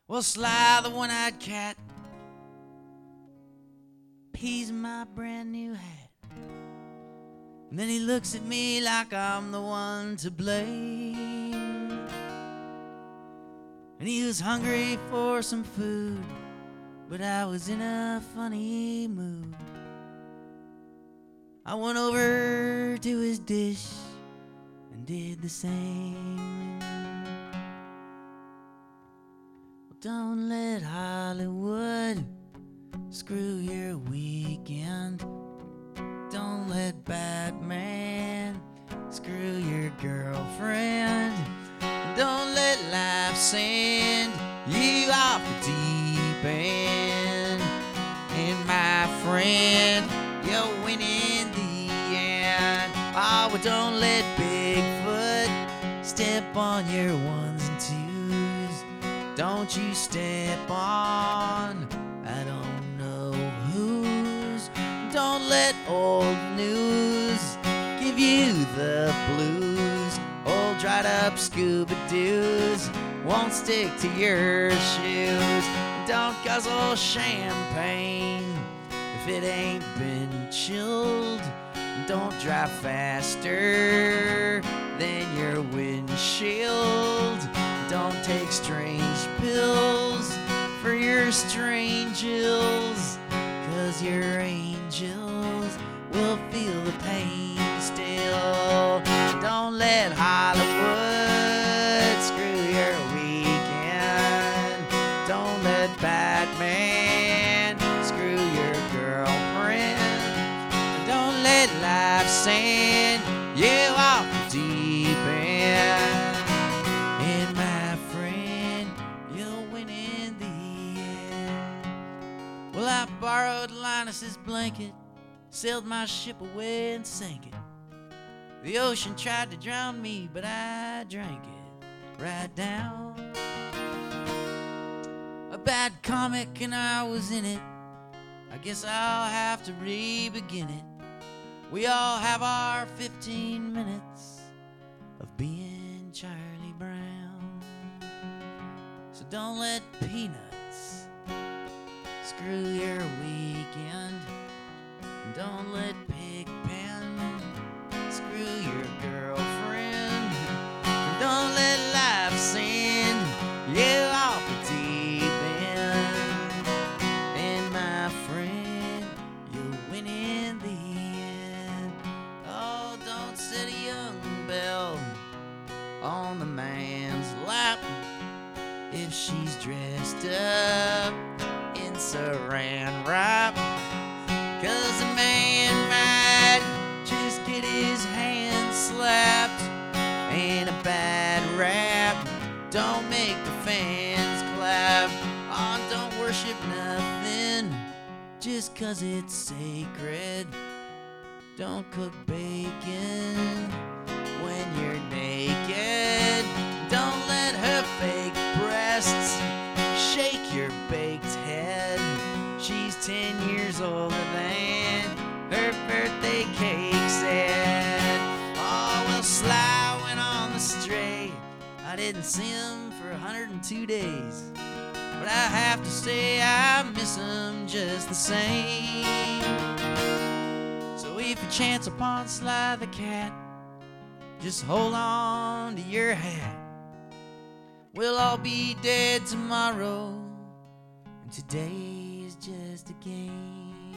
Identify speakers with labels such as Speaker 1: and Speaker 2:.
Speaker 1: Well, Sly, the one-eyed cat, pees in my brand new hat. And then he looks at me like I'm the one to blame. And he was hungry for some food, but I was in a funny mood. I went over to his dish and did the same. Well, don't let Hollywood screw your weekend. Don't let Batman screw your girlfriend. And don't let life send you off the deep end. And my friend, you'll win in the end. Oh, but don't let Bigfoot step on your ones and twos. Don't you step on I don't know whose. Don't let old news give you the blues. Old dried up scuba doos won't stick to your shoes. Don't guzzle champagne if it ain't been chilled. Don't drive faster than your windshield. Don't take strange pills for your strange ills, 'cause your angels will feel the pain still. Don't let Hollywood screw your weekend. Don't let Batman screw your girlfriend. Don't let life send you off the deep end. And my friend, you'll win in the end. Well, I borrowed Linus's blanket, sailed my ship away and sank it. The ocean tried to drown me, but I drank it right down. A bad comic and I was in it. I guess I'll have to re-begin it. We all have our 15 minutes of being Charlie Brown. So don't let peanuts screw your weekend. Don't let Pigpen screw your girlfriend. Don't let life send you off the deep end. And my friend, you'll win in the end. Oh, don't set a young belle on the man's lap if she's dressed up in saran wrap. 'Cause a man might just get his hand slapped. And a bad rap don't make the fans clap. Oh, don't worship nothing just 'cause it's sacred. Don't cook bacon when you're naked. Don't let her fake breasts shake your baked head. She's 10 years older than her birthday cake said. Oh, well, Sly went on the stray. I didn't see him for 102 days. But I have to say I miss him just the same. So if you chance upon Sly the cat, just hold on to your hat. We'll all be dead tomorrow, and today is just a game.